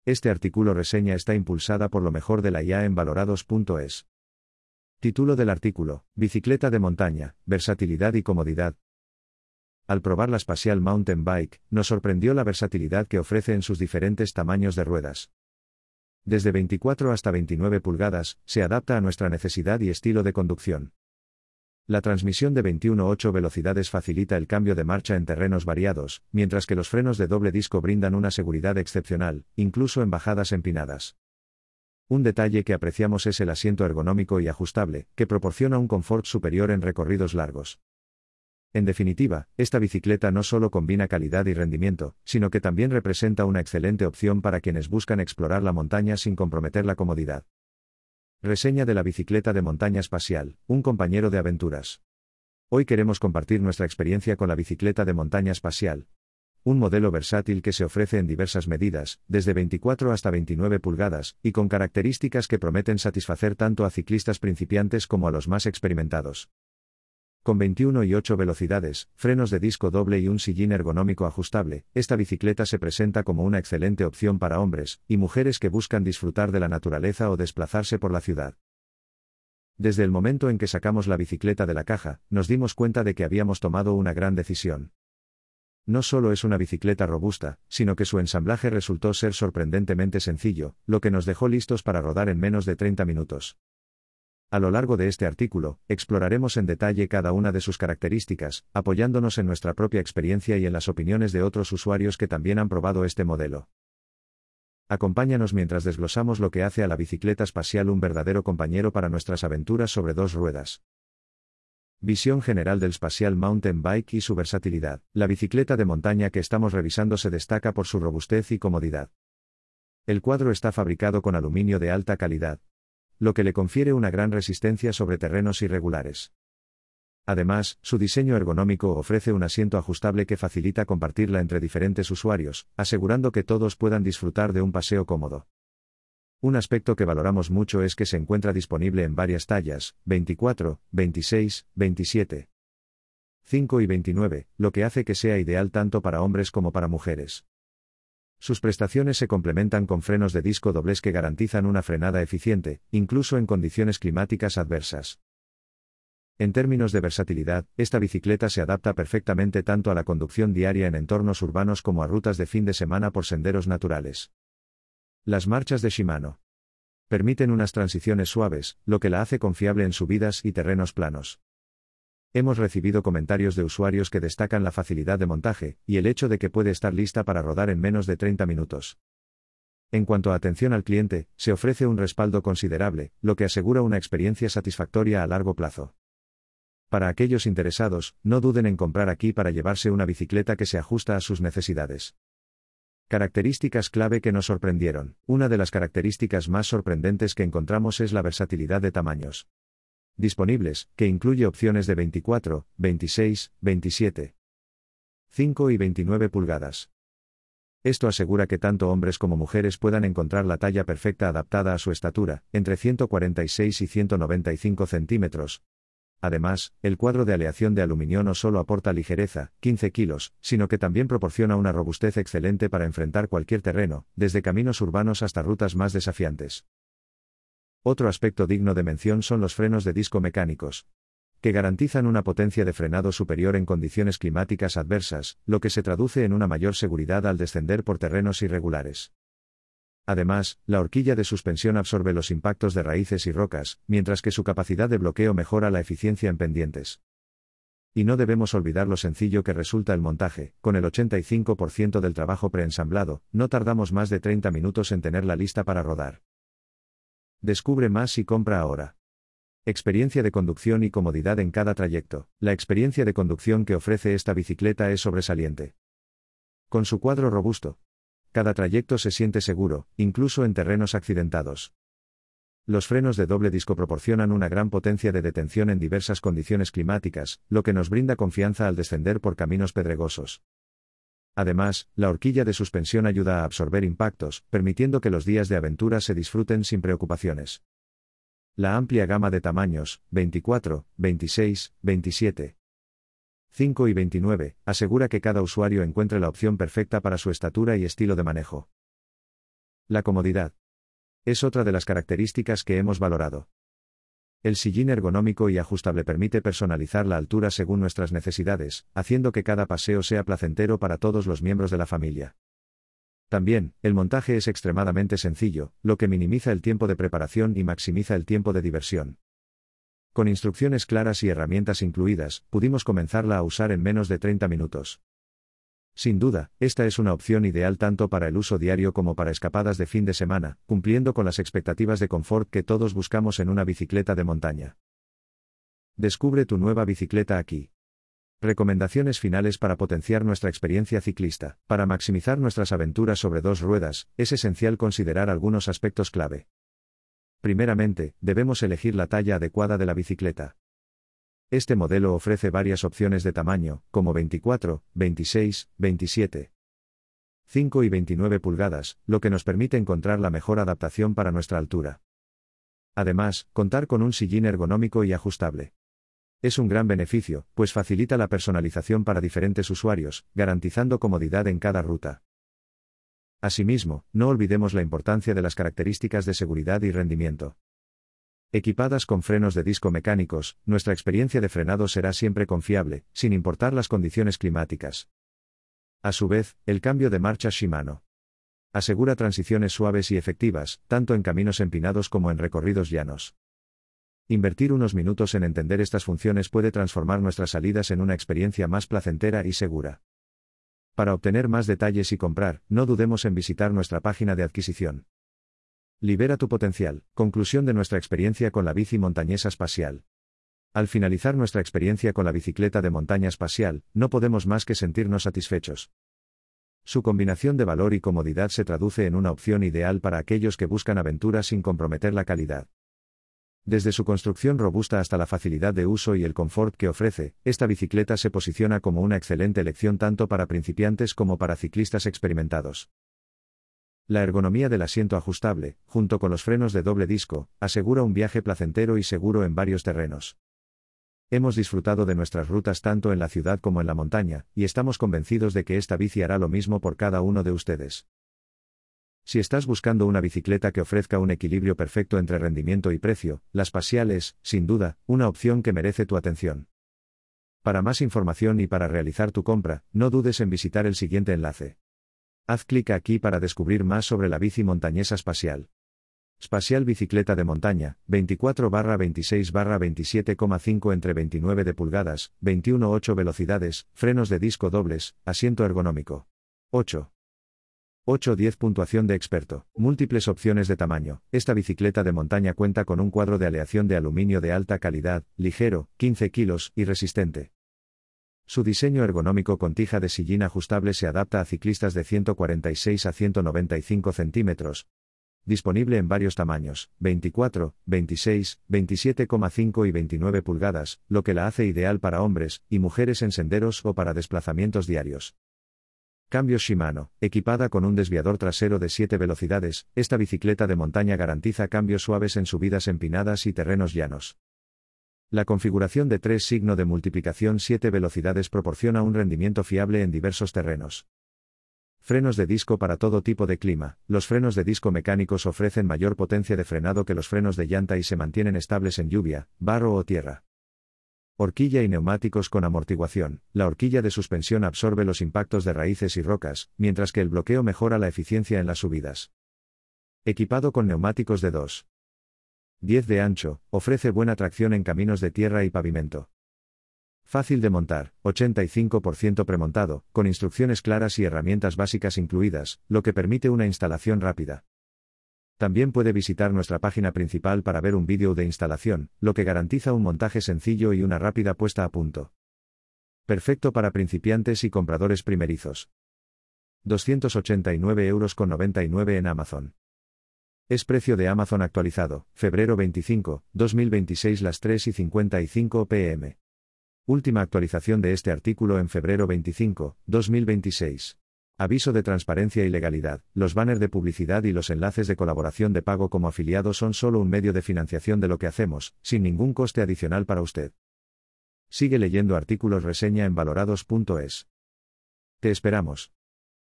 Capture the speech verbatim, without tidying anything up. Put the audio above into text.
Este artículo reseña está impulsada por lo mejor de la I A en valorados punto es. Título del artículo: Bicicleta de montaña, versatilidad y comodidad. Al probar la Spatial Mountain Bike, nos sorprendió la versatilidad que ofrece en sus diferentes tamaños de ruedas. Desde veinticuatro hasta veintinueve pulgadas, se adapta a nuestra necesidad y estilo de conducción. La transmisión de veintiuno punto ocho velocidades facilita el cambio de marcha en terrenos variados, mientras que los frenos de doble disco brindan una seguridad excepcional, incluso en bajadas empinadas. Un detalle que apreciamos es el asiento ergonómico y ajustable, que proporciona un confort superior en recorridos largos. En definitiva, esta bicicleta no solo combina calidad y rendimiento, sino que también representa una excelente opción para quienes buscan explorar la montaña sin comprometer la comodidad. Reseña de la bicicleta de montaña Spatial, un compañero de aventuras. Hoy queremos compartir nuestra experiencia con la bicicleta de montaña Spatial. Un modelo versátil que se ofrece en diversas medidas, desde veinticuatro hasta veintinueve pulgadas, y con características que prometen satisfacer tanto a ciclistas principiantes como a los más experimentados. Con veintiuno y ocho velocidades, frenos de disco doble y un sillín ergonómico ajustable, esta bicicleta se presenta como una excelente opción para hombres y mujeres que buscan disfrutar de la naturaleza o desplazarse por la ciudad. Desde el momento en que sacamos la bicicleta de la caja, nos dimos cuenta de que habíamos tomado una gran decisión. No solo es una bicicleta robusta, sino que su ensamblaje resultó ser sorprendentemente sencillo, lo que nos dejó listos para rodar en menos de treinta minutos. A lo largo de este artículo, exploraremos en detalle cada una de sus características, apoyándonos en nuestra propia experiencia y en las opiniones de otros usuarios que también han probado este modelo. Acompáñanos mientras desglosamos lo que hace a la bicicleta Spatial un verdadero compañero para nuestras aventuras sobre dos ruedas. Visión general del Spatial Mountain Bike y su versatilidad. La bicicleta de montaña que estamos revisando se destaca por su robustez y comodidad. El cuadro está fabricado con aluminio de alta calidad, lo que le confiere una gran resistencia sobre terrenos irregulares. Además, su diseño ergonómico ofrece un asiento ajustable que facilita compartirla entre diferentes usuarios, asegurando que todos puedan disfrutar de un paseo cómodo. Un aspecto que valoramos mucho es que se encuentra disponible en varias tallas, veinticuatro, veintiséis, veintisiete, cinco y veintinueve, lo que hace que sea ideal tanto para hombres como para mujeres. Sus prestaciones se complementan con frenos de disco dobles que garantizan una frenada eficiente, incluso en condiciones climáticas adversas. En términos de versatilidad, esta bicicleta se adapta perfectamente tanto a la conducción diaria en entornos urbanos como a rutas de fin de semana por senderos naturales. Las marchas de Shimano permiten unas transiciones suaves, lo que la hace confiable en subidas y terrenos planos. Hemos recibido comentarios de usuarios que destacan la facilidad de montaje, y el hecho de que puede estar lista para rodar en menos de treinta minutos. En cuanto a atención al cliente, se ofrece un respaldo considerable, lo que asegura una experiencia satisfactoria a largo plazo. Para aquellos interesados, no duden en comprar aquí para llevarse una bicicleta que se ajusta a sus necesidades. Características clave que nos sorprendieron. Una de las características más sorprendentes que encontramos es la versatilidad de tamaños disponibles, que incluye opciones de veinticuatro, veintiséis, veintisiete, cinco y veintinueve pulgadas. Esto asegura que tanto hombres como mujeres puedan encontrar la talla perfecta adaptada a su estatura, entre ciento cuarenta y seis y ciento noventa y cinco centímetros. Además, el cuadro de aleación de aluminio no solo aporta ligereza, quince kilos, sino que también proporciona una robustez excelente para enfrentar cualquier terreno, desde caminos urbanos hasta rutas más desafiantes. Otro aspecto digno de mención son los frenos de disco mecánicos, que garantizan una potencia de frenado superior en condiciones climáticas adversas, lo que se traduce en una mayor seguridad al descender por terrenos irregulares. Además, la horquilla de suspensión absorbe los impactos de raíces y rocas, mientras que su capacidad de bloqueo mejora la eficiencia en pendientes. Y no debemos olvidar lo sencillo que resulta el montaje. Con el ochenta y cinco por ciento del trabajo preensamblado, no tardamos más de treinta minutos en tenerla lista para rodar. Descubre más y compra ahora. Experiencia de conducción y comodidad en cada trayecto. La experiencia de conducción que ofrece esta bicicleta es sobresaliente. Con su cuadro robusto, cada trayecto se siente seguro, incluso en terrenos accidentados. Los frenos de doble disco proporcionan una gran potencia de detención en diversas condiciones climáticas, lo que nos brinda confianza al descender por caminos pedregosos. Además, la horquilla de suspensión ayuda a absorber impactos, permitiendo que los días de aventura se disfruten sin preocupaciones. La amplia gama de tamaños, veinticuatro, veintiséis, veintisiete, cinco y veintinueve, asegura que cada usuario encuentre la opción perfecta para su estatura y estilo de manejo. La comodidad es otra de las características que hemos valorado. El sillín ergonómico y ajustable permite personalizar la altura según nuestras necesidades, haciendo que cada paseo sea placentero para todos los miembros de la familia. También, el montaje es extremadamente sencillo, lo que minimiza el tiempo de preparación y maximiza el tiempo de diversión. Con instrucciones claras y herramientas incluidas, pudimos comenzarla a usar en menos de treinta minutos. Sin duda, esta es una opción ideal tanto para el uso diario como para escapadas de fin de semana, cumpliendo con las expectativas de confort que todos buscamos en una bicicleta de montaña. Descubre tu nueva bicicleta aquí. Recomendaciones finales para potenciar nuestra experiencia ciclista. Para maximizar nuestras aventuras sobre dos ruedas, es esencial considerar algunos aspectos clave. Primeramente, debemos elegir la talla adecuada de la bicicleta. Este modelo ofrece varias opciones de tamaño, como veinticuatro, veintiséis, veintisiete, cinco y veintinueve pulgadas, lo que nos permite encontrar la mejor adaptación para nuestra altura. Además, contar con un sillín ergonómico y ajustable es un gran beneficio, pues facilita la personalización para diferentes usuarios, garantizando comodidad en cada ruta. Asimismo, no olvidemos la importancia de las características de seguridad y rendimiento. Equipadas con frenos de disco mecánicos, nuestra experiencia de frenado será siempre confiable, sin importar las condiciones climáticas. A su vez, el cambio de marcha Shimano asegura transiciones suaves y efectivas, tanto en caminos empinados como en recorridos llanos. Invertir unos minutos en entender estas funciones puede transformar nuestras salidas en una experiencia más placentera y segura. Para obtener más detalles y comprar, no dudemos en visitar nuestra página de adquisición. Libera tu potencial. Conclusión de nuestra experiencia con la bici montañesa espacial. Al finalizar nuestra experiencia con la bicicleta de montaña espacial, no podemos más que sentirnos satisfechos. Su combinación de valor y comodidad se traduce en una opción ideal para aquellos que buscan aventuras sin comprometer la calidad. Desde su construcción robusta hasta la facilidad de uso y el confort que ofrece, esta bicicleta se posiciona como una excelente elección tanto para principiantes como para ciclistas experimentados. La ergonomía del asiento ajustable, junto con los frenos de doble disco, asegura un viaje placentero y seguro en varios terrenos. Hemos disfrutado de nuestras rutas tanto en la ciudad como en la montaña, y estamos convencidos de que esta bici hará lo mismo por cada uno de ustedes. Si estás buscando una bicicleta que ofrezca un equilibrio perfecto entre rendimiento y precio, la Spacial es, sin duda, una opción que merece tu atención. Para más información y para realizar tu compra, no dudes en visitar el siguiente enlace. Haz clic aquí para descubrir más sobre la bici montañesa Spacial. Spacial bicicleta de montaña, veinticuatro barra veintiséis barra veintisiete coma cinco entre veintinueve de pulgadas, veintiuno punto ocho velocidades, frenos de disco dobles, asiento ergonómico. ocho. ocho diez Puntuación de experto. Múltiples opciones de tamaño. Esta bicicleta de montaña cuenta con un cuadro de aleación de aluminio de alta calidad, ligero, quince kilos, y resistente. Su diseño ergonómico con tija de sillín ajustable se adapta a ciclistas de ciento cuarenta y seis a ciento noventa y cinco centímetros. Disponible en varios tamaños, veinticuatro, veintiséis, veintisiete coma cinco y veintinueve pulgadas, lo que la hace ideal para hombres y mujeres en senderos o para desplazamientos diarios. Cambios Shimano. Equipada con un desviador trasero de siete velocidades, esta bicicleta de montaña garantiza cambios suaves en subidas empinadas y terrenos llanos. La configuración de tres signo de multiplicación siete velocidades proporciona un rendimiento fiable en diversos terrenos. Frenos de disco para todo tipo de clima. Los frenos de disco mecánicos ofrecen mayor potencia de frenado que los frenos de llanta y se mantienen estables en lluvia, barro o tierra. Horquilla y neumáticos con amortiguación. La horquilla de suspensión absorbe los impactos de raíces y rocas, mientras que el bloqueo mejora la eficiencia en las subidas. Equipado con neumáticos de dos punto diez de ancho, ofrece buena tracción en caminos de tierra y pavimento. Fácil de montar, ochenta y cinco por ciento premontado, con instrucciones claras y herramientas básicas incluidas, lo que permite una instalación rápida. También puede visitar nuestra página principal para ver un vídeo de instalación, lo que garantiza un montaje sencillo y una rápida puesta a punto. Perfecto para principiantes y compradores primerizos. doscientos ochenta y nueve euros con noventa y nueve en Amazon. Es precio de Amazon actualizado, febrero veinticinco, dos mil veintiséis las tres y cincuenta y cinco pm. Última actualización de este artículo en febrero veinticinco, dos mil veintiséis. Aviso de transparencia y legalidad. Los banners de publicidad y los enlaces de colaboración de pago como afiliado son solo un medio de financiación de lo que hacemos, sin ningún coste adicional para usted. Sigue leyendo artículos reseña en valorados punto es. Te esperamos.